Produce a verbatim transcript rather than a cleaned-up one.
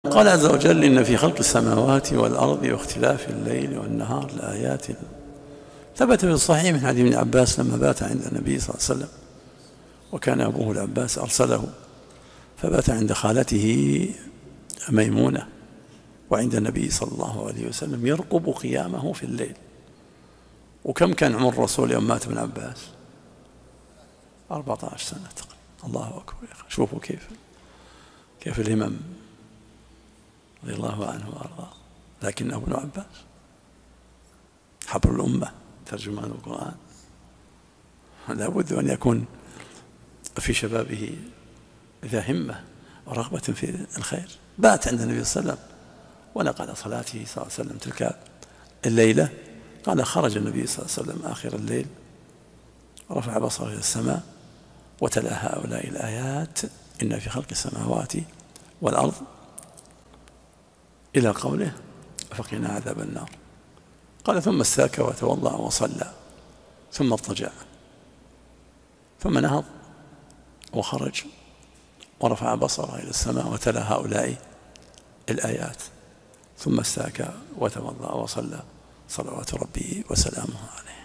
قال عز وجل: إن في خلق السماوات والأرض واختلاف الليل والنهار لآيات. ثبت في الصحيح من حديث ابن عباس لما بات عند النبي صلى الله عليه وسلم، وكان أبوه العباس أرسله، فبات عند خالته ميمونة وعند النبي صلى الله عليه وسلم يرقب قيامه في الليل. وكم كان عمر الرسول يوم مات ابن عباس؟ أربعة عشر سنة تقريبا. الله أكبر يا أخي، شوفوا كيف كيف الهمم رضي الله عنه وأرضاه. لكنه ابن عباس حبر الأمة، ترجمان القرآن، لا بد أن يكون في شبابه ذا همة ورغبة في الخير. بات عند النبي صلى الله عليه وسلم ونقل صلاته صلى الله عليه وسلم تلك الليلة. قال: خرج النبي صلى الله عليه وسلم آخر الليل، رفع بصره إلى السماء وتلا هؤلاء الآيات: إن في خلق السماوات والأرض، إلى قوله: فقنا عذاب النار. قال: ثم استاك وتوضأ وصلى، ثم اضطجع، ثم نهض وخرج ورفع بصره إلى السماء وتلا هؤلاء الآيات، ثم استاك وتوضأ وصلى، صلوات ربي وسلامه عليه.